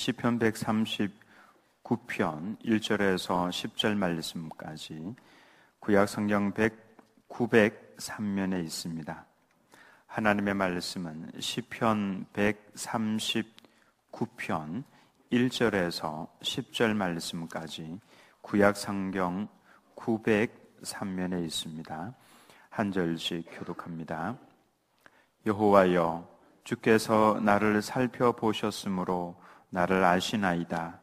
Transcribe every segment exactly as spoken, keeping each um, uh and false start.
시편 백삼십구 편 일 절에서 십 절 말씀까지 구약 성경 구백삼 면에 있습니다. 하나님의 말씀은 시편 백삼십구 편 일 절에서 십 절 말씀까지 구약 성경 구백삼 면에 있습니다. 한 절씩 교독합니다. 여호와여, 주께서 나를 살펴보셨으므로 나를 아시나이다.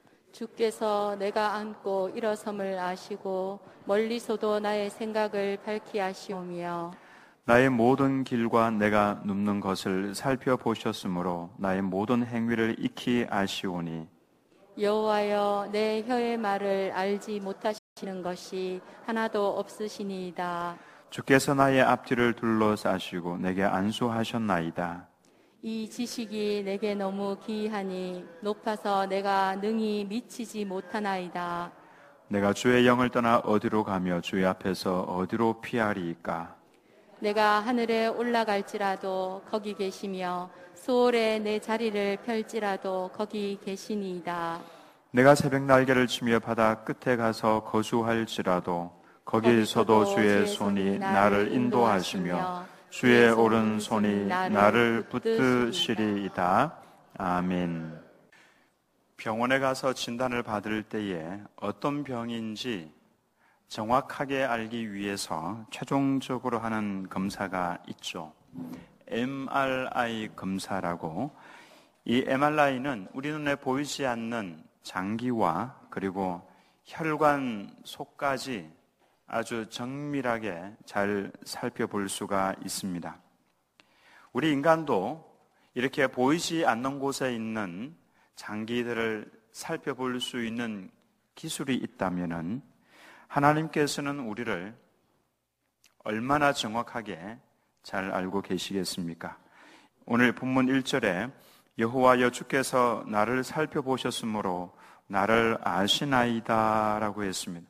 주께서 내가 앉고 일어섬을 아시고 멀리서도 나의 생각을 밝히 아시오며 나의 모든 길과 내가 눕는 것을 살펴보셨으므로 나의 모든 행위를 익히 아시오니 여호와여, 내 혀의 말을 알지 못하시는 것이 하나도 없으시니이다. 주께서 나의 앞뒤를 둘러싸시고 내게 안수하셨나이다. 이 지식이 내게 너무 기이하니 높아서 내가 능히 미치지 못하나이다. 내가 주의 영을 떠나 어디로 가며 주의 앞에서 어디로 피하리이까? 내가 하늘에 올라갈지라도 거기 계시며 수월에 내 자리를 펼지라도 거기 계시니이다. 내가 새벽 날개를 치며 바다 끝에 가서 거주할지라도 거기에서도 주의 손이 나를 인도하시며 주의 오른손이 나를 붙드시리이다. 아멘. 병원에 가서 진단을 받을 때에 어떤 병인지 정확하게 알기 위해서 최종적으로 하는 검사가 있죠. 엠알아이 검사라고. 이 엠알아이는 우리 눈에 보이지 않는 장기와 그리고 혈관 속까지 아주 정밀하게 잘 살펴볼 수가 있습니다. 우리 인간도 이렇게 보이지 않는 곳에 있는 장기들을 살펴볼 수 있는 기술이 있다면은 하나님께서는 우리를 얼마나 정확하게 잘 알고 계시겠습니까? 오늘 본문 일 절에 여호와여, 주께서 나를 살펴보셨으므로 나를 아시나이다 라고 했습니다.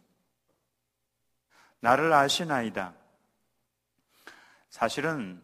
나를 아시나이다. 사실은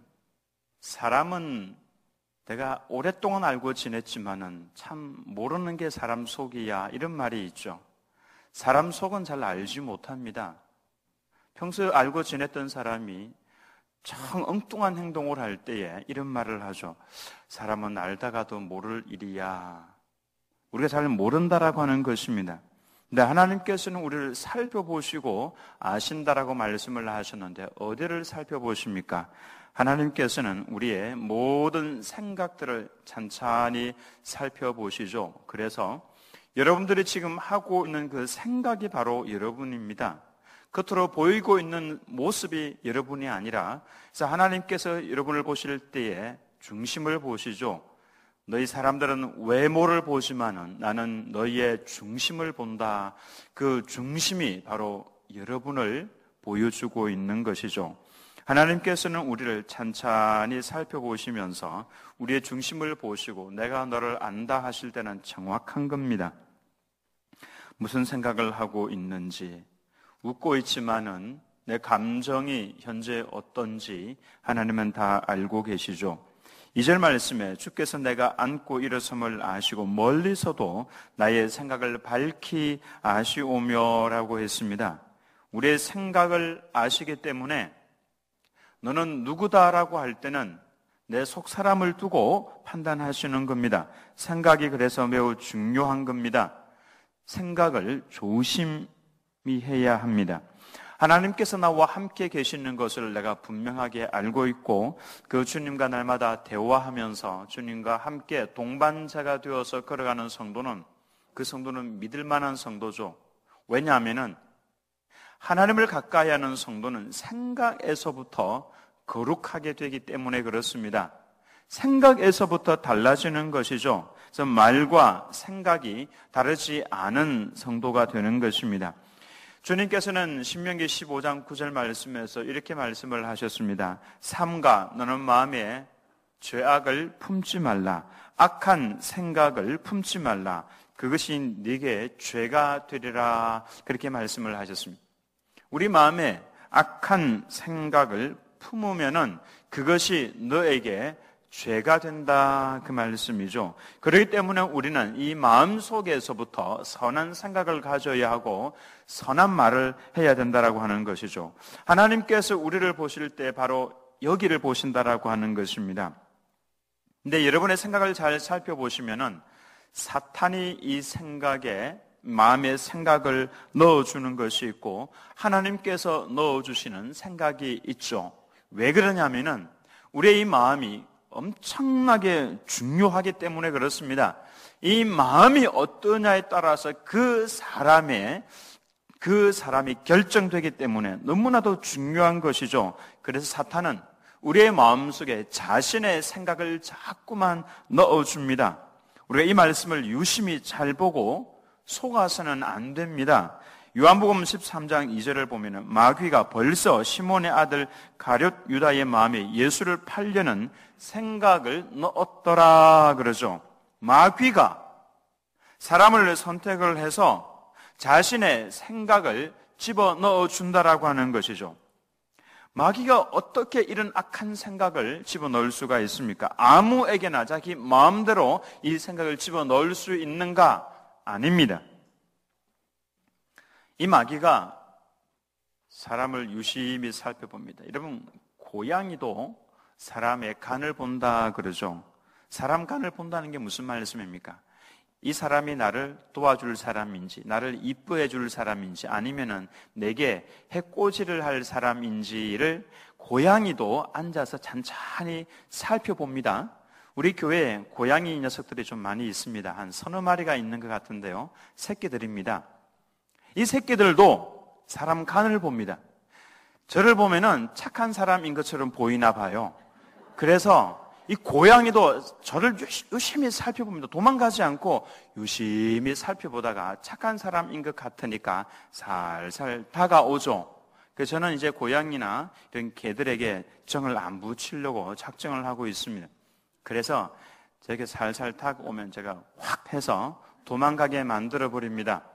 사람은 내가 오랫동안 알고 지냈지만은 참 모르는 게 사람 속이야, 이런 말이 있죠. 사람 속은 잘 알지 못합니다. 평소에 알고 지냈던 사람이 참 엉뚱한 행동을 할 때에 이런 말을 하죠. 사람은 알다가도 모를 일이야. 우리가 잘 모른다라고 하는 것입니다. 근데 하나님께서는 우리를 살펴보시고 아신다라고 말씀을 하셨는데 어디를 살펴보십니까? 하나님께서는 우리의 모든 생각들을 찬찬히 살펴보시죠. 그래서 여러분들이 지금 하고 있는 그 생각이 바로 여러분입니다. 겉으로 보이고 있는 모습이 여러분이 아니라, 그래서 하나님께서 여러분을 보실 때에 중심을 보시죠. 너희 사람들은 외모를 보지만은 나는 너희의 중심을 본다. 그 중심이 바로 여러분을 보여주고 있는 것이죠. 하나님께서는 우리를 찬찬히 살펴보시면서 우리의 중심을 보시고 내가 너를 안다 하실 때는 정확한 겁니다. 무슨 생각을 하고 있는지, 웃고 있지만은 내 감정이 현재 어떤지 하나님은 다 알고 계시죠. 이 절 말씀에 주께서 내가 앉고 일어섬을 아시고 멀리서도 나의 생각을 밝히 아시오며 라고 했습니다. 우리의 생각을 아시기 때문에 너는 누구다라고 할 때는 내 속 사람을 두고 판단하시는 겁니다. 생각이 그래서 매우 중요한 겁니다. 생각을 조심히 해야 합니다. 하나님께서 나와 함께 계시는 것을 내가 분명하게 알고 있고 그 주님과 날마다 대화하면서 주님과 함께 동반자가 되어서 걸어가는 성도는 그 성도는 믿을 만한 성도죠. 왜냐하면 하나님을 가까이 하는 성도는 생각에서부터 거룩하게 되기 때문에 그렇습니다. 생각에서부터 달라지는 것이죠. 그래서 말과 생각이 다르지 않은 성도가 되는 것입니다. 주님께서는 신명기 십오 장 구 절 말씀에서 이렇게 말씀을 하셨습니다. 삼가 너는 마음에 죄악을 품지 말라. 악한 생각을 품지 말라. 그것이 네게 죄가 되리라. 그렇게 말씀을 하셨습니다. 우리 마음에 악한 생각을 품으면은 그것이 너에게 죄가 된다 그 말씀이죠. 그렇기 때문에 우리는 이 마음 속에서부터 선한 생각을 가져야 하고 선한 말을 해야 된다라고 하는 것이죠. 하나님께서 우리를 보실 때 바로 여기를 보신다라고 하는 것입니다. 근데 여러분의 생각을 잘 살펴보시면은 사탄이 이 생각에 마음의 생각을 넣어주는 것이 있고 하나님께서 넣어주시는 생각이 있죠. 왜 그러냐면은 우리의 이 마음이 엄청나게 중요하기 때문에 그렇습니다. 이 마음이 어떠냐에 따라서 그 사람의 그 사람이 결정되기 때문에 너무나도 중요한 것이죠. 그래서 사탄은 우리의 마음속에 자신의 생각을 자꾸만 넣어줍니다. 우리가 이 말씀을 유심히 잘 보고 속아서는 안 됩니다. 요한복음 십삼 장 이 절을 보면 마귀가 벌써 시몬의 아들 가룟 유다의 마음에 예수를 팔려는 생각을 넣었더라 그러죠. 마귀가 사람을 선택을 해서 자신의 생각을 집어넣어 준다라고 하는 것이죠. 마귀가 어떻게 이런 악한 생각을 집어넣을 수가 있습니까? 아무에게나 자기 마음대로 이 생각을 집어넣을 수 있는가? 아닙니다. 이 마귀가 사람을 유심히 살펴봅니다. 여러분, 고양이도 사람의 간을 본다 그러죠. 사람 간을 본다는 게 무슨 말씀입니까? 이 사람이 나를 도와줄 사람인지, 나를 이뻐해 줄 사람인지, 아니면은 내게 해코지를 할 사람인지를 고양이도 앉아서 찬찬히 살펴봅니다. 우리 교회에 고양이 녀석들이 좀 많이 있습니다. 한 서너 마리가 있는 것 같은데요. 새끼들입니다. 이 새끼들도 사람 간을 봅니다. 저를 보면은 착한 사람인 것처럼 보이나 봐요. 그래서 이 고양이도 저를 유심히 살펴봅니다. 도망가지 않고 유심히 살펴보다가 착한 사람인 것 같으니까 살살 다가오죠. 그래서 저는 이제 고양이나 이런 개들에게 정을 안 붙이려고 작정을 하고 있습니다. 그래서 저에게 살살 다가오면 제가 확 해서 도망가게 만들어 버립니다.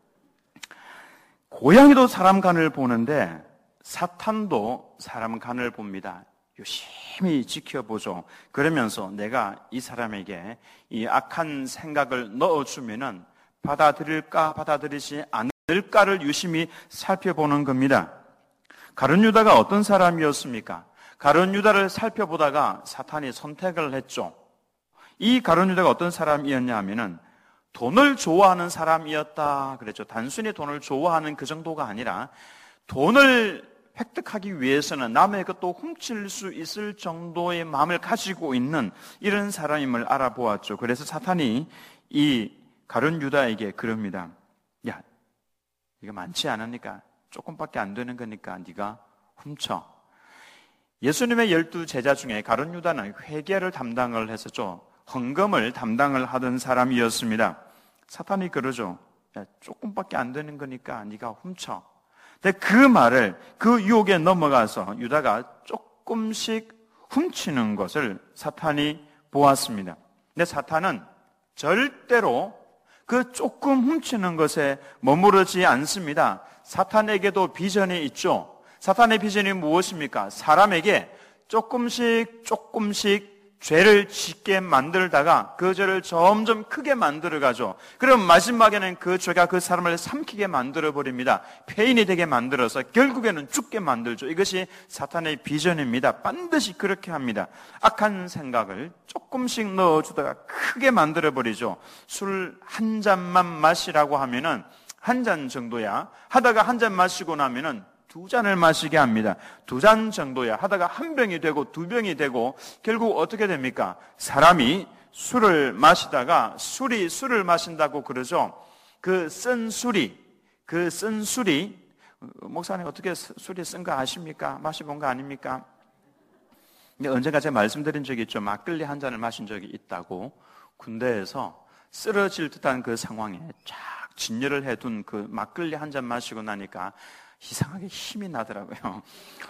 고양이도 사람 간을 보는데 사탄도 사람 간을 봅니다. 유심히 지켜보죠. 그러면서 내가 이 사람에게 이 악한 생각을 넣어주면은 받아들일까 받아들이지 않을까를 유심히 살펴보는 겁니다. 가룟 유다가 어떤 사람이었습니까? 가룟 유다를 살펴보다가 사탄이 선택을 했죠. 이 가룟 유다가 어떤 사람이었냐 하면은 돈을 좋아하는 사람이었다 그랬죠. 단순히 돈을 좋아하는 그 정도가 아니라 돈을 획득하기 위해서는 남의 것도 훔칠 수 있을 정도의 마음을 가지고 있는 이런 사람임을 알아보았죠. 그래서 사탄이 이 가룟 유다에게 그럽니다. 야, 이거 많지 않으니까 조금밖에 안 되는 거니까 네가 훔쳐. 예수님의 열두 제자 중에 가룟 유다는 회계를 담당을 했었죠. 헌금을 담당을 하던 사람이었습니다. 사탄이 그러죠. 야, 조금밖에 안 되는 거니까 네가 훔쳐. 근데 그 말을 그 유혹에 넘어가서 유다가 조금씩 훔치는 것을 사탄이 보았습니다. 근데 사탄은 절대로 그 조금 훔치는 것에 머무르지 않습니다. 사탄에게도 비전이 있죠. 사탄의 비전이 무엇입니까? 사람에게 조금씩 조금씩 죄를 짓게 만들다가 그 죄를 점점 크게 만들어가죠. 그럼 마지막에는 그 죄가 그 사람을 삼키게 만들어버립니다. 폐인이 되게 만들어서 결국에는 죽게 만들죠. 이것이 사탄의 비전입니다. 반드시 그렇게 합니다. 악한 생각을 조금씩 넣어주다가 크게 만들어버리죠. 술 한 잔만 마시라고 하면은 한 잔 정도야. 하다가 한 잔 마시고 나면은 두 잔을 마시게 합니다. 두 잔 정도야. 하다가 한 병이 되고 두 병이 되고 결국 어떻게 됩니까? 사람이 술을 마시다가 술이 술을 마신다고 그러죠. 그 쓴 술이 그 쓴 술이 목사님 어떻게 술이 쓴 거 아십니까? 마셔본 거 아닙니까? 근데 언젠가 제가 말씀드린 적이 있죠. 막걸리 한 잔을 마신 적이 있다고. 군대에서 쓰러질 듯한 그 상황에 쫙 진열을 해둔 그 막걸리 한 잔 마시고 나니까 이상하게 힘이 나더라고요.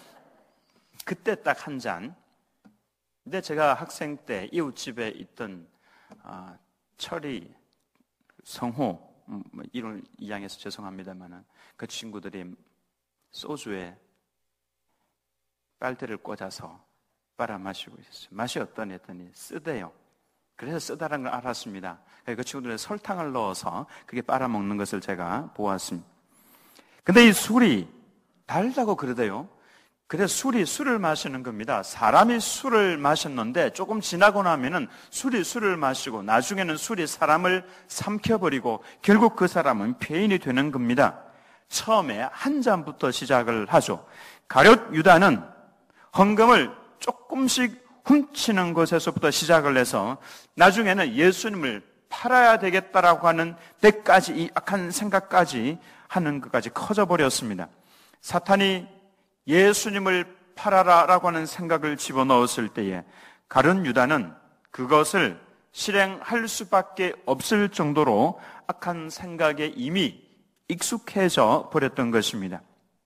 그때 딱 한 잔. 근데 제가 학생 때 이웃집에 있던 아, 철이, 성호, 뭐 이런 이양해서 죄송합니다만은 그 친구들이 소주에 빨대를 꽂아서 빨아 마시고 있었어요. 맛이 어떠니 했더니 쓰대요. 그래서 쓰다라는 걸 알았습니다. 그 친구들은 설탕을 넣어서 그게 빨아먹는 것을 제가 보았습니다. 근데 이 술이 달다고 그러대요. 그래서 술이 술을 마시는 겁니다. 사람이 술을 마셨는데 조금 지나고 나면은 술이 술을 마시고 나중에는 술이 사람을 삼켜버리고 결국 그 사람은 폐인이 되는 겁니다. 처음에 한 잔부터 시작을 하죠. 가룟 유다는 헌금을 조금씩 훔치는 것에서부터 시작을 해서 나중에는 예수님을 팔아야 되겠다라고 하는 데까지, 이 악한 생각까지 하는 것까지 커져버렸습니다. 사탄이 예수님을 팔아라라고 하는 생각을 집어넣었을 때에 가룟 유다는 그것을 실행할 수밖에 없을 정도로 악한 생각에 이미 익숙해져 버렸던 것입니다.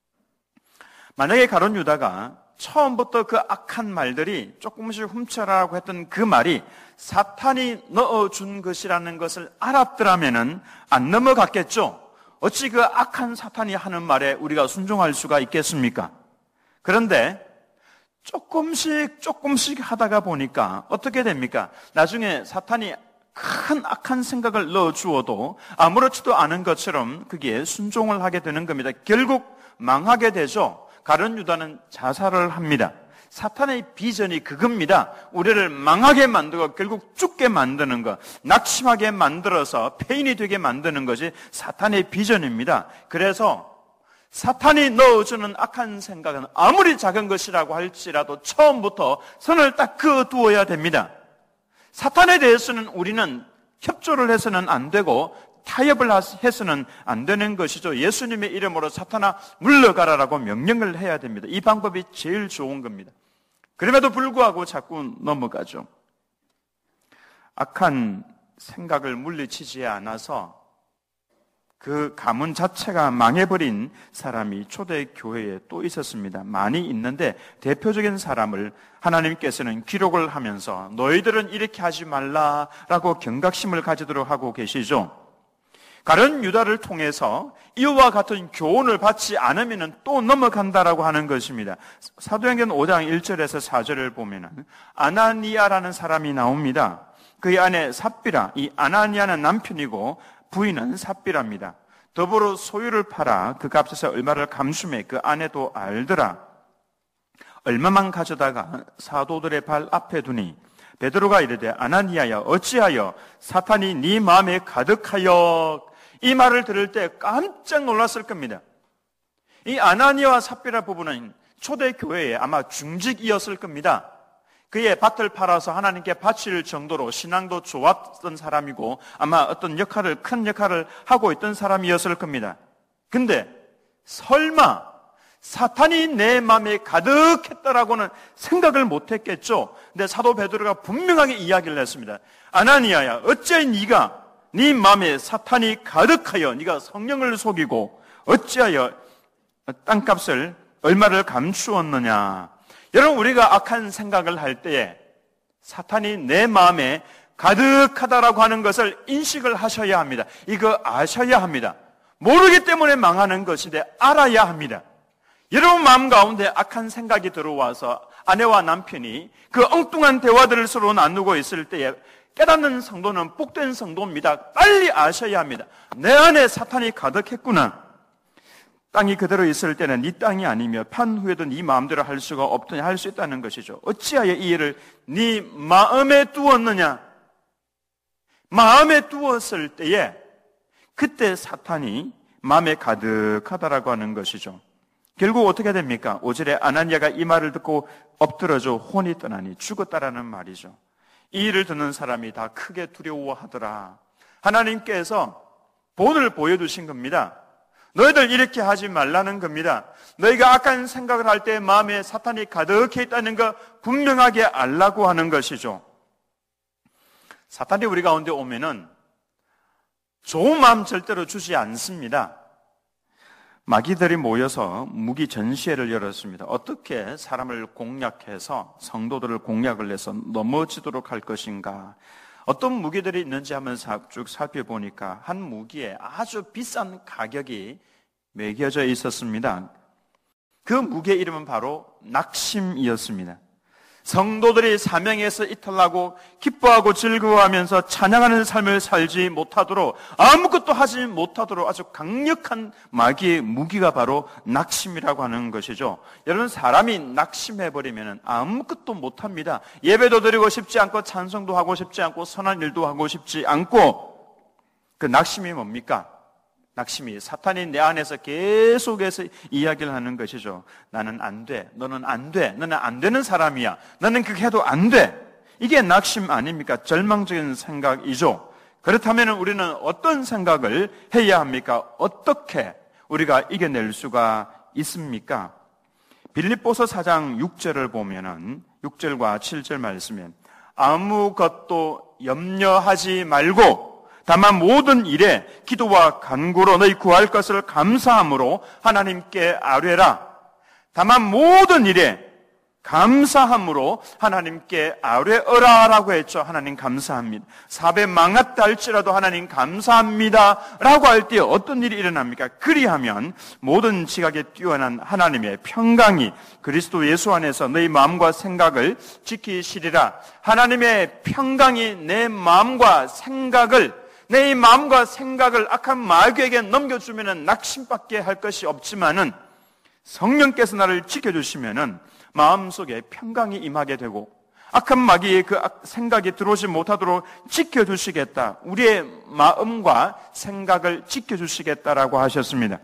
만약에 가룟 유다가 처음부터 그 악한 말들이 조금씩 훔쳐라라고 했던 그 말이 사탄이 넣어준 것이라는 것을 알았더라면은 안 넘어갔겠죠. 어찌 그 악한 사탄이 하는 말에 우리가 순종할 수가 있겠습니까? 그런데 조금씩 조금씩 하다가 보니까 어떻게 됩니까? 나중에 사탄이 큰 악한 생각을 넣어주어도 아무렇지도 않은 것처럼 그게 순종을 하게 되는 겁니다. 결국 망하게 되죠. 가룟 유다는 자살을 합니다. 사탄의 비전이 그겁니다. 우리를 망하게 만들고 결국 죽게 만드는 것, 낙심하게 만들어서 폐인이 되게 만드는 것이 사탄의 비전입니다. 그래서 사탄이 넣어주는 악한 생각은 아무리 작은 것이라고 할지라도 처음부터 선을 딱 그어두어야 됩니다. 사탄에 대해서는 우리는 협조를 해서는 안 되고 타협을 해서는 안 되는 것이죠. 예수님의 이름으로 사탄아 물러가라라고 명령을 해야 됩니다. 이 방법이 제일 좋은 겁니다. 그럼에도 불구하고 자꾸 넘어가죠. 악한 생각을 물리치지 않아서 그 가문 자체가 망해버린 사람이 초대교회에 또 있었습니다. 많이 있는데 대표적인 사람을 하나님께서는 기록을 하면서 너희들은 이렇게 하지 말라라고 경각심을 가지도록 하고 계시죠. 가룟 유다를 통해서 이와 같은 교훈을 받지 않으면 또 넘어간다라고 하는 것입니다. 사도행전 오 장 일 절에서 사 절을 보면은 아나니아라는 사람이 나옵니다. 그의 아내 삽비라, 이 아나니아는 남편이고 부인은 삽비라입니다. 더불어 소유를 팔아 그 값에서 얼마를 감수매 그 아내도 알더라. 얼마만 가져다가 사도들의 발 앞에 두니 베드로가 이르되 아나니아야 어찌하여 사탄이 네 마음에 가득하여. 이 말을 들을 때 깜짝 놀랐을 겁니다. 이 아나니아와 삽비라 부부는 초대교회에 아마 중직이었을 겁니다. 그의 밭을 팔아서 하나님께 바칠 정도로 신앙도 좋았던 사람이고 아마 어떤 역할을, 큰 역할을 하고 있던 사람이었을 겁니다. 근데 설마 사탄이 내 마음에 가득했다라고는 생각을 못했겠죠. 근데 사도 베드로가 분명하게 이야기를 했습니다. 아나니아야 어찌 네가 네 마음에 사탄이 가득하여 네가 성령을 속이고 어찌하여 땅값을 얼마를 감추었느냐. 여러분, 우리가 악한 생각을 할 때에 사탄이 내 마음에 가득하다라고 하는 것을 인식을 하셔야 합니다. 이거 아셔야 합니다. 모르기 때문에 망하는 것인데 알아야 합니다. 여러분 마음 가운데 악한 생각이 들어와서 아내와 남편이 그 엉뚱한 대화들을 서로 나누고 있을 때에 깨닫는 성도는 복된 성도입니다. 빨리 아셔야 합니다. 내 안에 사탄이 가득했구나. 땅이 그대로 있을 때는 네 땅이 아니며 판 후에도 네 마음대로 할 수가 없더니 할 수 있다는 것이죠. 어찌하여 이 일을 네 마음에 두었느냐. 마음에 두었을 때에 그때 사탄이 마음에 가득하다라고 하는 것이죠. 결국 어떻게 됩니까? 오 절에 아나니아가 이 말을 듣고 엎드러져 혼이 떠나니 죽었다라는 말이죠. 이 일을 듣는 사람이 다 크게 두려워하더라. 하나님께서 본을 보여주신 겁니다. 너희들 이렇게 하지 말라는 겁니다. 너희가 악한 생각을 할 때 마음에 사탄이 가득해 있다는 거 분명하게 알라고 하는 것이죠. 사탄이 우리 가운데 오면은 좋은 마음 절대로 주지 않습니다. 마귀들이 모여서 무기 전시회를 열었습니다. 어떻게 사람을 공략해서 성도들을 공략을 해서 넘어지도록 할 것인가. 어떤 무기들이 있는지 한번 쭉 살펴보니까 한 무기에 아주 비싼 가격이 매겨져 있었습니다. 그 무기의 이름은 바로 낙심이었습니다. 성도들이 사명에서 이탈하고 기뻐하고 즐거워하면서 찬양하는 삶을 살지 못하도록, 아무것도 하지 못하도록 아주 강력한 마귀의 무기가 바로 낙심이라고 하는 것이죠. 여러분, 사람이 낙심해버리면 아무것도 못합니다. 예배도 드리고 싶지 않고 찬송도 하고 싶지 않고 선한 일도 하고 싶지 않고, 그 낙심이 뭡니까? 낙심이 사탄이 내 안에서 계속해서 이야기를 하는 것이죠. 나는 안 돼. 너는 안 돼. 너는 안 되는 사람이야. 너는 그렇게 해도 안 돼. 이게 낙심 아닙니까? 절망적인 생각이죠. 그렇다면 우리는 어떤 생각을 해야 합니까? 어떻게 우리가 이겨낼 수가 있습니까? 빌립보서 사 장 육 절을 보면은 육 절과 칠 절 말씀에 아무것도 염려하지 말고 다만 모든 일에 기도와 간구로 너희 구할 것을 감사함으로 하나님께 아뢰라. 다만 모든 일에 감사함으로 하나님께 아뢰어라라고 했죠. 하나님 감사합니다. 사배 망했다 할지라도 하나님 감사합니다 라고 할 때 어떤 일이 일어납니까? 그리하면 모든 지각에 뛰어난 하나님의 평강이 그리스도 예수 안에서 너희 마음과 생각을 지키시리라. 하나님의 평강이 내 마음과 생각을 내 마음과 생각을 악한 마귀에게 넘겨주면 낙심밖에 할 것이 없지만은 성령께서 나를 지켜주시면은 마음속에 평강이 임하게 되고 악한 마귀의 그 생각이 들어오지 못하도록 지켜주시겠다. 우리의 마음과 생각을 지켜주시겠다라고 하셨습니다.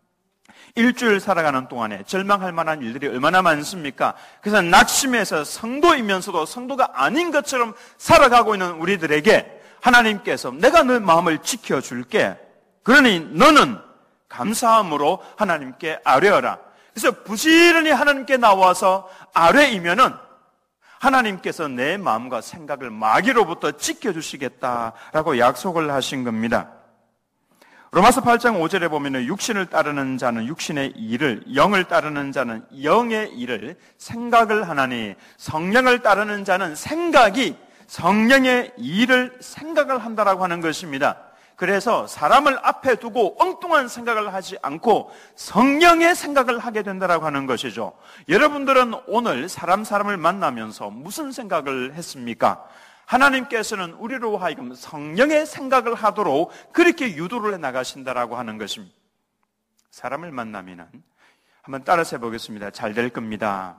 일주일 살아가는 동안에 절망할 만한 일들이 얼마나 많습니까? 그래서 낙심해서 성도이면서도 성도가 아닌 것처럼 살아가고 있는 우리들에게 하나님께서 내가 너 마음을 지켜줄게. 그러니 너는 감사함으로 하나님께 아뢰어라. 그래서 부지런히 하나님께 나와서 아뢰이면은 하나님께서 내 마음과 생각을 마귀로부터 지켜주시겠다라고 약속을 하신 겁니다. 로마서 팔 장 오 절에 보면 육신을 따르는 자는 육신의 일을, 영을 따르는 자는 영의 일을 생각을 하나니 성령을 따르는 자는 생각이 성령의 일을 생각을 한다라고 하는 것입니다. 그래서 사람을 앞에 두고 엉뚱한 생각을 하지 않고 성령의 생각을 하게 된다라고 하는 것이죠. 여러분들은 오늘 사람 사람을 만나면서 무슨 생각을 했습니까? 하나님께서는 우리로 하여금 성령의 생각을 하도록 그렇게 유도를 해 나가신다라고 하는 것입니다. 사람을 만나면은 한번 따라서 해보겠습니다. 잘 될 겁니다.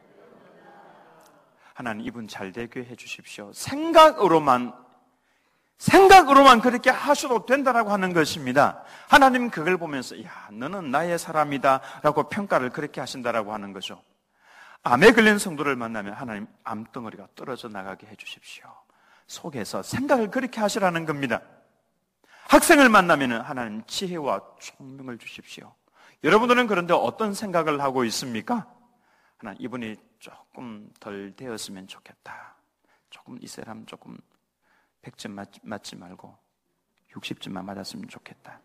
하나님 이분 잘 되게 해주십시오. 생각으로만 생각으로만 그렇게 하셔도 된다라고 하는 것입니다. 하나님 그걸 보면서 야 너는 나의 사람이다 라고 평가를 그렇게 하신다라고 하는 거죠. 암에 걸린 성도를 만나면 하나님 암덩어리가 떨어져 나가게 해주십시오. 속에서 생각을 그렇게 하시라는 겁니다. 학생을 만나면 하나님 지혜와 총명을 주십시오. 여러분들은 그런데 어떤 생각을 하고 있습니까? 하나님 이분이 조금 덜 되었으면 좋겠다. 조금 이 사람 조금 백 점 맞, 맞지 말고 육십 점만 맞았으면 좋겠다.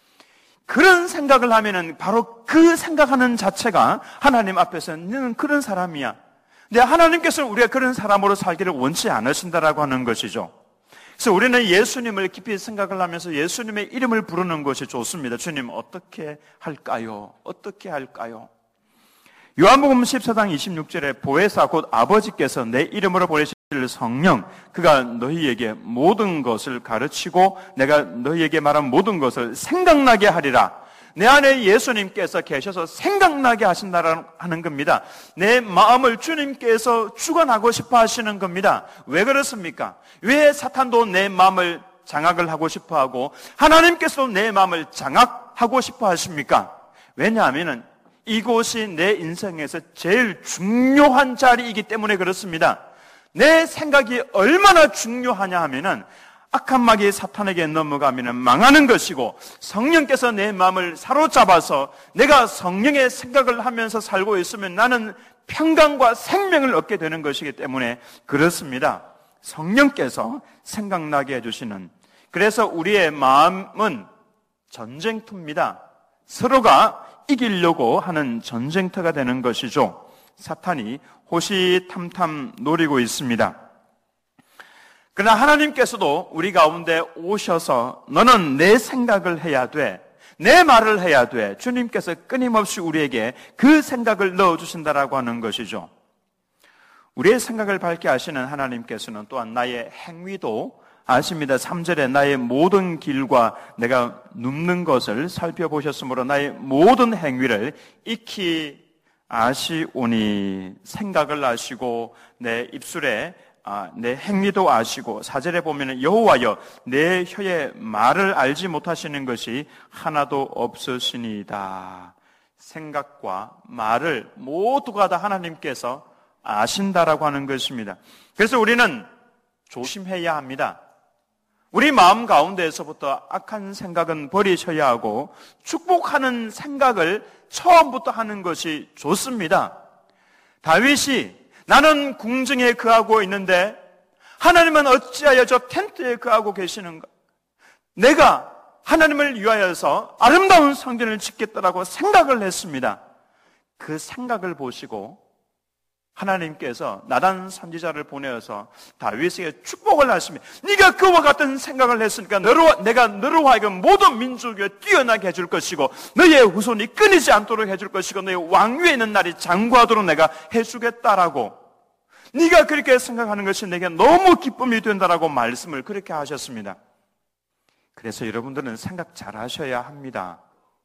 그런 생각을 하면은 바로 그 생각하는 자체가 하나님 앞에서 너는 그런 사람이야. 근데 하나님께서는 우리가 그런 사람으로 살기를 원치 않으신다라고 하는 것이죠. 그래서 우리는 예수님을 깊이 생각을 하면서 예수님의 이름을 부르는 것이 좋습니다. 주님 어떻게 할까요? 어떻게 할까요? 요한복음 십사 장 이십육 절에 보혜사 곧 아버지께서 내 이름으로 보내실 성령 그가 너희에게 모든 것을 가르치고 내가 너희에게 말한 모든 것을 생각나게 하리라. 내 안에 예수님께서 계셔서 생각나게 하신다는 겁니다. 내 마음을 주님께서 주관하고 싶어 하시는 겁니다. 왜 그렇습니까? 왜 사탄도 내 마음을 장악을 하고 싶어 하고 하나님께서도 내 마음을 장악하고 싶어 하십니까? 왜냐하면 이곳이 내 인생에서 제일 중요한 자리이기 때문에 그렇습니다. 내 생각이 얼마나 중요하냐 하면은 악한 마귀의 사탄에게 넘어가면 망하는 것이고 성령께서 내 마음을 사로잡아서 내가 성령의 생각을 하면서 살고 있으면 나는 평강과 생명을 얻게 되는 것이기 때문에 그렇습니다. 성령께서 생각나게 해주시는, 그래서 우리의 마음은 전쟁터입니다. 서로가 이기려고 하는 전쟁터가 되는 것이죠. 사탄이 호시탐탐 노리고 있습니다. 그러나 하나님께서도 우리 가운데 오셔서 너는 내 생각을 해야 돼, 내 말을 해야 돼, 주님께서 끊임없이 우리에게 그 생각을 넣어주신다라고 하는 것이죠. 우리의 생각을 밝게 하시는 하나님께서는 또한 나의 행위도 아십니다. 삼 절에 나의 모든 길과 내가 눕는 것을 살펴보셨으므로 나의 모든 행위를 익히 아시오니. 생각을 아시고 내 입술에 아, 내 행위도 아시고, 사 절에 보면 여호와여 내 혀의 말을 알지 못하시는 것이 하나도 없으시니이다. 생각과 말을 모두가 다 하나님께서 아신다라고 하는 것입니다. 그래서 우리는 조심해야 합니다. 우리 마음 가운데에서부터 악한 생각은 버리셔야 하고 축복하는 생각을 처음부터 하는 것이 좋습니다. 다윗이 나는 궁정에 거하고 있는데 하나님은 어찌하여 저 텐트에 거하고 계시는가? 내가 하나님을 위하여서 아름다운 성전을 짓겠다라고 생각을 했습니다. 그 생각을 보시고 하나님께서 나단 선지자를 보내어서 다윗에게 축복을 하십니다. 네가 그와 같은 생각을 했으니까 너로, 내가 너로 하여금 모든 민족에 뛰어나게 해줄 것이고 너의 후손이 끊이지 않도록 해줄 것이고 너의 왕위에 있는 날이 장구하도록 내가 해주겠다라고, 네가 그렇게 생각하는 것이 내게 너무 기쁨이 된다라고 말씀을 그렇게 하셨습니다. 그래서 여러분들은 생각 잘 하셔야 합니다.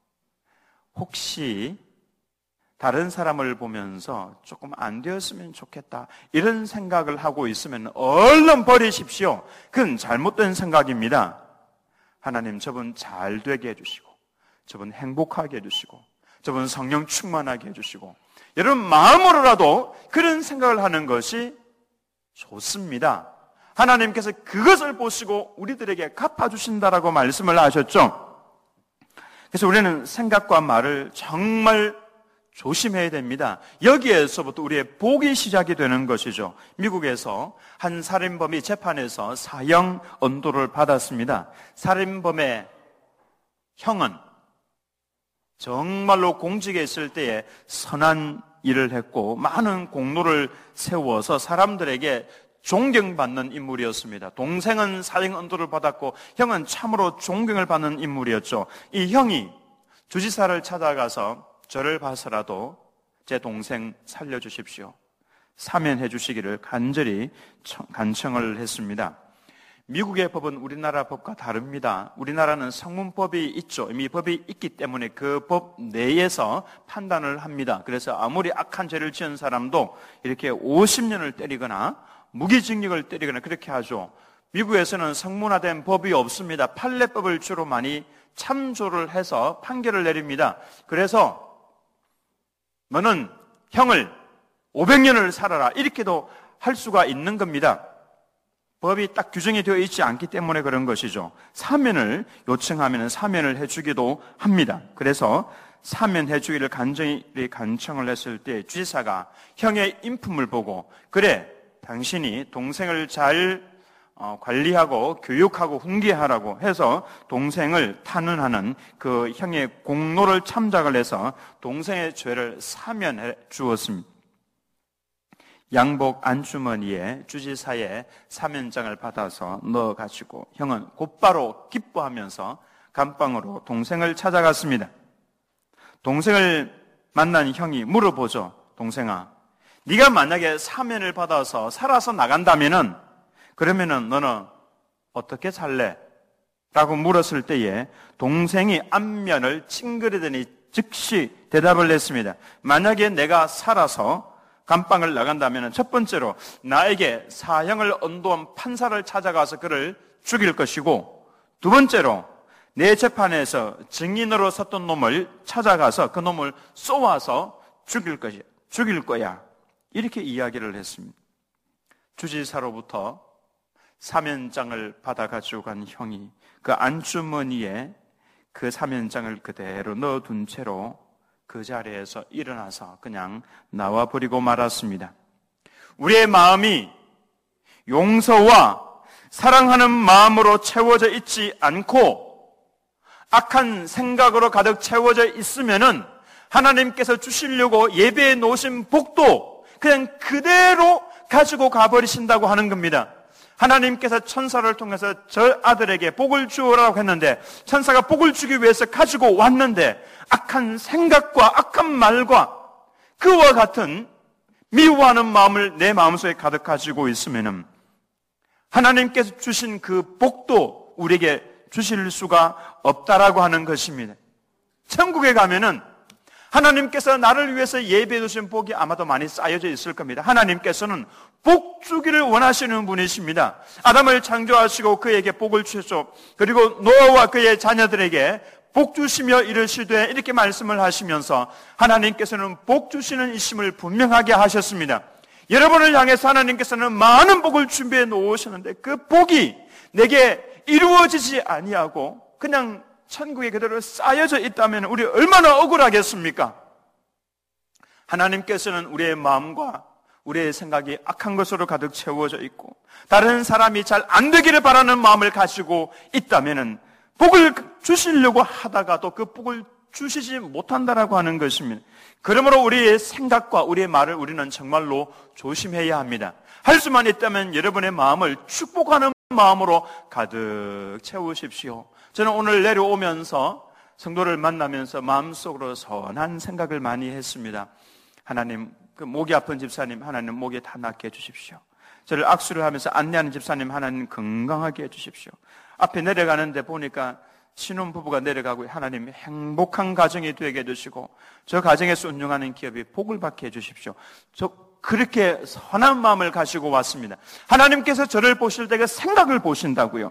혹시 다른 사람을 보면서 조금 안 되었으면 좋겠다 이런 생각을 하고 있으면 얼른 버리십시오. 그건 잘못된 생각입니다. 하나님 저분 잘 되게 해주시고 저분 행복하게 해주시고 저분 성령 충만하게 해주시고, 여러분 마음으로라도 그런 생각을 하는 것이 좋습니다. 하나님께서 그것을 보시고 우리들에게 갚아주신다라고 말씀을 하셨죠. 그래서 우리는 생각과 말을 정말 조심해야 됩니다. 여기에서부터 우리의 복이 시작이 되는 것이죠. 미국에서 한 살인범이 재판에서 사형 언도를 받았습니다. 살인범의 형은 정말로 공직에 있을 때에 선한 일을 했고 많은 공로를 세워서 사람들에게 존경받는 인물이었습니다. 동생은 사형 언도를 받았고 형은 참으로 존경을 받는 인물이었죠. 이 형이 주지사를 찾아가서 저를 봐서라도 제 동생 살려주십시오, 사면해 주시기를 간절히 간청을 했습니다. 미국의 법은 우리나라 법과 다릅니다. 우리나라는 성문법이 있죠. 이미 법이 있기 때문에 그 법 내에서 판단을 합니다. 그래서 아무리 악한 죄를 지은 사람도 이렇게 오십 년을 때리거나 무기징역을 때리거나 그렇게 하죠. 미국에서는 성문화된 법이 없습니다. 판례법을 주로 많이 참조를 해서 판결을 내립니다. 그래서 너는 형을 오백 년을 살아라 이렇게도 할 수가 있는 겁니다. 법이 딱 규정이 되어 있지 않기 때문에 그런 것이죠. 사면을 요청하면 사면을 해주기도 합니다. 그래서 사면해 주기를 간절히 간청을 했을 때 주지사가 형의 인품을 보고, 그래 당신이 동생을 잘 관리하고 교육하고 훈계하라고 해서 동생을 탄원하는 그 형의 공로를 참작을 해서 동생의 죄를 사면해 주었습니다. 양복 안주머니에 주지사의 사면장을 받아서 넣어가지고 형은 곧바로 기뻐하면서 감방으로 동생을 찾아갔습니다. 동생을 만난 형이 물어보죠. 동생아, 네가 만약에 사면을 받아서 살아서 나간다면은 그러면은 너는 어떻게 살래? 라고 물었을 때에 동생이 안면을 찡그리더니 즉시 대답을 했습니다. 만약에 내가 살아서 감방을 나간다면 첫 번째로 나에게 사형을 언도한 판사를 찾아가서 그를 죽일 것이고, 두 번째로 내 재판에서 증인으로 섰던 놈을 찾아가서 그 놈을 쏘아서 죽일 것이야. 죽일 거야. 이렇게 이야기를 했습니다. 주지사로부터 사면장을 받아가지고 간 형이 그 안주머니에 그 사면장을 그대로 넣어둔 채로 그 자리에서 일어나서 그냥 나와버리고 말았습니다. 우리의 마음이 용서와 사랑하는 마음으로 채워져 있지 않고 악한 생각으로 가득 채워져 있으면은 하나님께서 주시려고 예배해 놓으신 복도 그냥 그대로 가지고 가버리신다고 하는 겁니다. 하나님께서 천사를 통해서 저 아들에게 복을 주어라고 했는데 천사가 복을 주기 위해서 가지고 왔는데 악한 생각과 악한 말과 그와 같은 미워하는 마음을 내 마음속에 가득 가지고 있으면은 하나님께서 주신 그 복도 우리에게 주실 수가 없다라고 하는 것입니다. 천국에 가면은 하나님께서 나를 위해서 예배해 두신 복이 아마도 많이 쌓여져 있을 겁니다. 하나님께서는 복 주기를 원하시는 분이십니다. 아담을 창조하시고 그에게 복을 주셨죠. 그리고 노아와 그의 자녀들에게 복 주시며 이르시되 이렇게 말씀을 하시면서 하나님께서는 복 주시는 이심을 분명하게 하셨습니다. 여러분을 향해서 하나님께서는 많은 복을 준비해 놓으셨는데 그 복이 내게 이루어지지 아니하고 그냥 천국에 그대로 쌓여져 있다면 우리 얼마나 억울하겠습니까? 하나님께서는 우리의 마음과 우리의 생각이 악한 것으로 가득 채워져 있고 다른 사람이 잘 안 되기를 바라는 마음을 가지고 있다면 복을 주시려고 하다가도 그 복을 주시지 못한다라고 하는 것입니다. 그러므로 우리의 생각과 우리의 말을 우리는 정말로 조심해야 합니다. 할 수만 있다면 여러분의 마음을 축복하는 마음으로 가득 채우십시오. 저는 오늘 내려오면서 성도를 만나면서 마음속으로 선한 생각을 많이 했습니다. 하나님, 그 목이 아픈 집사님 하나님 목이 다 낫게 해주십시오. 저를 악수를 하면서 안내하는 집사님 하나님 건강하게 해주십시오. 앞에 내려가는데 보니까 신혼부부가 내려가고 하나님 행복한 가정이 되게 해주시고 저 가정에서 운영하는 기업이 복을 받게 해주십시오. 저 그렇게 선한 마음을 가지고 왔습니다. 하나님께서 저를 보실 때 그 생각을 보신다고요.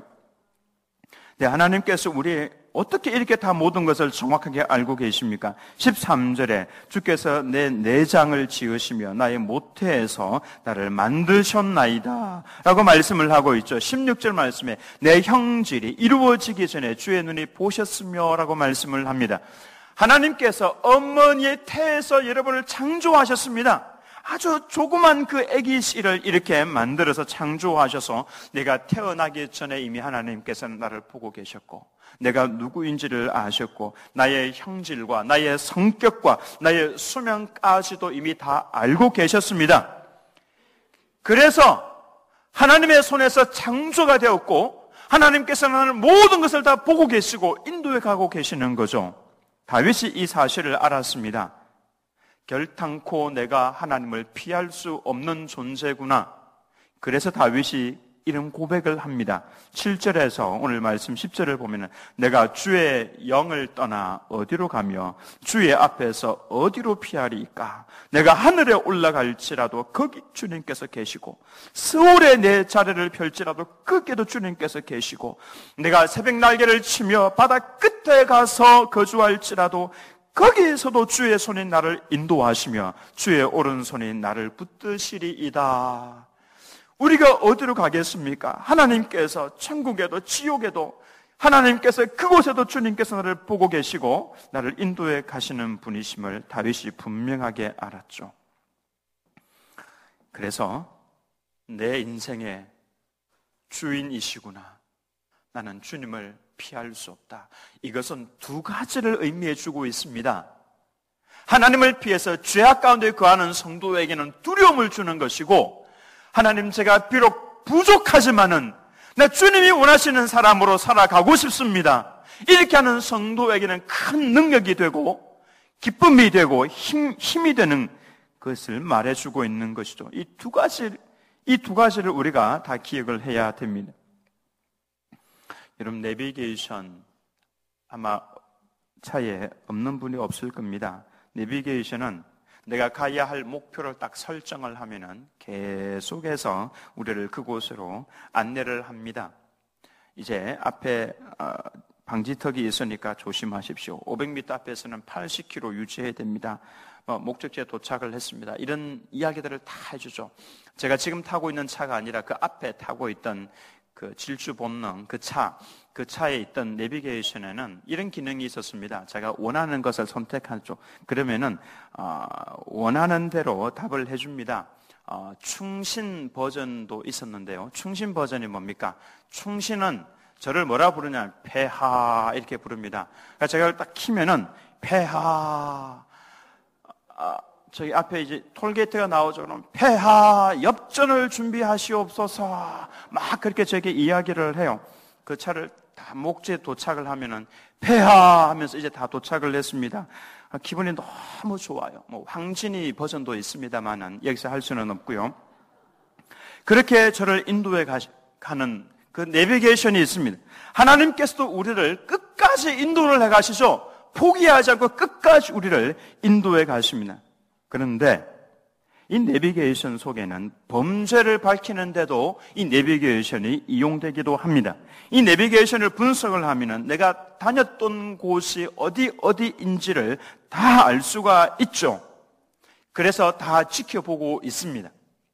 네, 하나님께서 우리 어떻게 이렇게 다 모든 것을 정확하게 알고 계십니까? 십삼 절에 주께서 내 내장을 지으시며 나의 모태에서 나를 만드셨나이다 라고 말씀을 하고 있죠. 십육 절 말씀에 내 형질이 이루어지기 전에 주의 눈이 보셨으며 라고 말씀을 합니다. 하나님께서 어머니의 태에서 여러분을 창조하셨습니다. 아주 조그만 그 아기 씨를 이렇게 만들어서 창조하셔서 내가 태어나기 전에 이미 하나님께서는 나를 보고 계셨고 내가 누구인지를 아셨고 나의 형질과 나의 성격과 나의 수명까지도 이미 다 알고 계셨습니다. 그래서 하나님의 손에서 창조가 되었고 하나님께서는 모든 것을 다 보고 계시고 인도해 가고 계시는 거죠. 다윗이 이 사실을 알았습니다. 결탄코 내가 하나님을 피할 수 없는 존재구나. 그래서 다윗이 이런 고백을 합니다. 칠 절에서 오늘 말씀 십 절을 보면은 내가 주의 영을 떠나 어디로 가며 주의 앞에서 어디로 피하리까? 내가 하늘에 올라갈지라도 거기 주님께서 계시고 스올에 내 자리를 펼지라도 거기에도 주님께서 계시고 내가 새벽 날개를 치며 바다 끝에 가서 거주할지라도 거기에서도 주의 손이 나를 인도하시며 주의 오른손이 나를 붙드시리이다. 우리가 어디로 가겠습니까? 하나님께서 천국에도 지옥에도 하나님께서 그곳에도 주님께서 나를 보고 계시고 나를 인도해 가시는 분이심을 다윗이 분명하게 알았죠. 그래서 내 인생의 주인이시구나. 나는 주님을 피할 수 없다. 이것은 두 가지를 의미해 주고 있습니다. 하나님을 피해서 죄악 가운데 거하는 성도에게는 두려움을 주는 것이고 하나님 제가 비록 부족하지만은 나 주님이 원하시는 사람으로 살아가고 싶습니다. 이렇게 하는 성도에게는 큰 능력이 되고 기쁨이 되고 힘, 힘이 되는 것을 말해주고 있는 것이죠. 이 두 가지, 이 두 가지를 우리가 다 기억을 해야 됩니다. 여러분, 내비게이션 아마 차에 없는 분이 없을 겁니다. 내비게이션은 내가 가야 할 목표를 딱 설정을 하면은 계속해서 우리를 그곳으로 안내를 합니다. 이제 앞에 방지턱이 있으니까 조심하십시오. 오백 미터 앞에서는 팔십 킬로미터 유지해야 됩니다. 어, 목적지에 도착을 했습니다. 이런 이야기들을 다 해주죠. 제가 지금 타고 있는 차가 아니라 그 앞에 타고 있던 그 질주 본능, 그 차, 그 차에 있던 내비게이션에는 이런 기능이 있었습니다. 제가 원하는 것을 선택하죠. 그러면은 어, 원하는 대로 답을 해줍니다. 어, 충신 버전도 있었는데요. 충신 버전이 뭡니까? 충신은 저를 뭐라 부르냐? 폐하 이렇게 부릅니다. 그러니까 제가 이걸 딱 키면은 폐하. 아, 저기 앞에 이제 톨게이트가 나오죠. 그럼 폐하 엽전을 준비하시옵소서 막 그렇게 저에게 이야기를 해요. 그 차를 다 목지에 도착을 하면은 폐하 하면서 이제 다 도착을 했습니다. 기분이 너무 좋아요. 뭐 황진이 버전도 있습니다만은 여기서 할 수는 없고요. 그렇게 저를 인도해 가는 그 내비게이션이 있습니다. 하나님께서도 우리를 끝까지 인도를 해 가시죠. 포기하지 않고 끝까지 우리를 인도해 가십니다. 그런데 이 내비게이션 속에는 범죄를 밝히는데도 이 내비게이션이 이용되기도 합니다. 이 내비게이션을 분석을 하면은 내가 다녔던 곳이 어디 어디인지를 다 알 수가 있죠. 그래서 다 지켜보고 있습니다.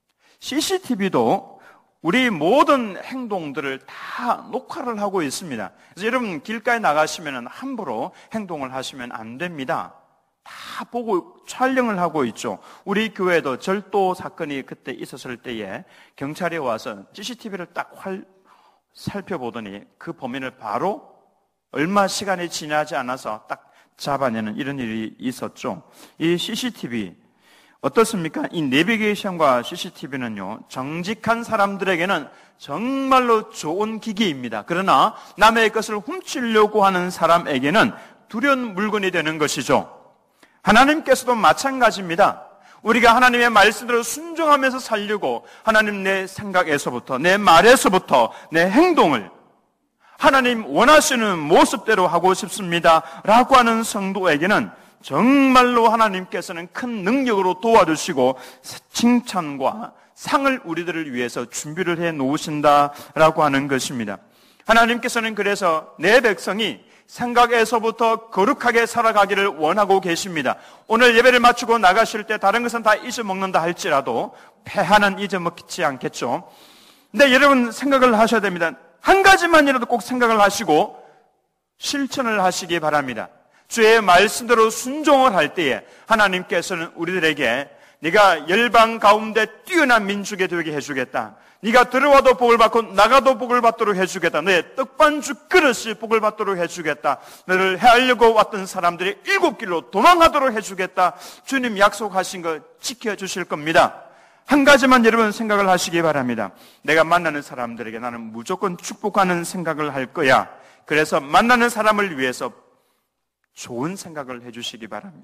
씨씨티비도 우리 모든 행동들을 다 녹화를 하고 있습니다. 그래서 여러분 길가에 나가시면 함부로 행동을 하시면 안 됩니다. 다 보고 촬영을 하고 있죠. 우리 교회도 절도 사건이 그때 있었을 때에 경찰이 와서 씨씨티비를 딱 활, 살펴보더니 그 범인을 바로 얼마 시간이 지나지 않아서 딱 잡아내는 이런 일이 있었죠. 이 씨씨티비 어떻습니까? 이 내비게이션과 씨씨티비는요, 정직한 사람들에게는 정말로 좋은 기기입니다. 그러나 남의 것을 훔치려고 하는 사람에게는 두려운 물건이 되는 것이죠. 하나님께서도 마찬가지입니다. 우리가 하나님의 말씀대로 순종하면서 살려고 하나님 내 생각에서부터, 내 말에서부터, 내 행동을 하나님 원하시는 모습대로 하고 싶습니다 라고 하는 성도에게는 정말로 하나님께서는 큰 능력으로 도와주시고 칭찬과 상을 우리들을 위해서 준비를 해 놓으신다라고 하는 것입니다. 하나님께서는 그래서 내 백성이 생각에서부터 거룩하게 살아가기를 원하고 계십니다. 오늘 예배를 마치고 나가실 때 다른 것은 다 잊어먹는다 할지라도 폐하는 잊어먹지 않겠죠. 근데 여러분 생각을 하셔야 됩니다. 한 가지만이라도 꼭 생각을 하시고 실천을 하시기 바랍니다. 주의 말씀대로 순종을 할 때에 하나님께서는 우리들에게 네가 열방 가운데 뛰어난 민족이 되게 해주겠다. 네가 들어와도 복을 받고 나가도 복을 받도록 해주겠다. 너의 떡반죽 그릇이 복을 받도록 해주겠다. 너를 해하려고 왔던 사람들이 일곱 길로 도망하도록 해주겠다. 주님 약속하신 거 지켜주실 겁니다. 한 가지만 여러분 생각을 하시기 바랍니다. 내가 만나는 사람들에게 나는 무조건 축복하는 생각을 할 거야. 그래서 만나는 사람을 위해서 좋은 생각을 해주시기 바랍니다.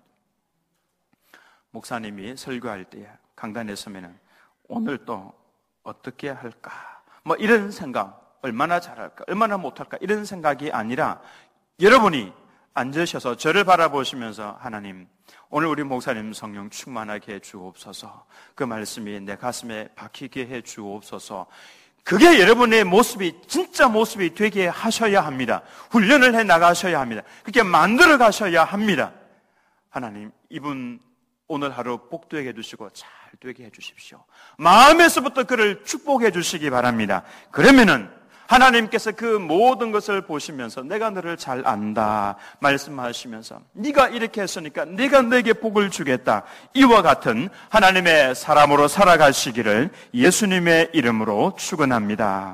목사님이 설교할 때 강단에 서면은 오늘 또 어떻게 할까? 뭐 이런 생각, 얼마나 잘할까? 얼마나 못할까? 이런 생각이 아니라 여러분이 앉으셔서 저를 바라보시면서 하나님, 오늘 우리 목사님 성령 충만하게 해 주옵소서. 그 말씀이 내 가슴에 박히게 해 주옵소서. 그게 여러분의 모습이 진짜 모습이 되게 하셔야 합니다. 훈련을 해 나가셔야 합니다. 그렇게 만들어 가셔야 합니다. 하나님, 이분 오늘 하루 복되게 해주시고 잘 되게 해주십시오. 마음에서부터 그를 축복해 주시기 바랍니다. 그러면은 하나님께서 그 모든 것을 보시면서 내가 너를 잘 안다 말씀하시면서 네가 이렇게 했으니까 네가 내게 복을 주겠다. 이와 같은 하나님의 사람으로 살아가시기를 예수님의 이름으로 축원합니다.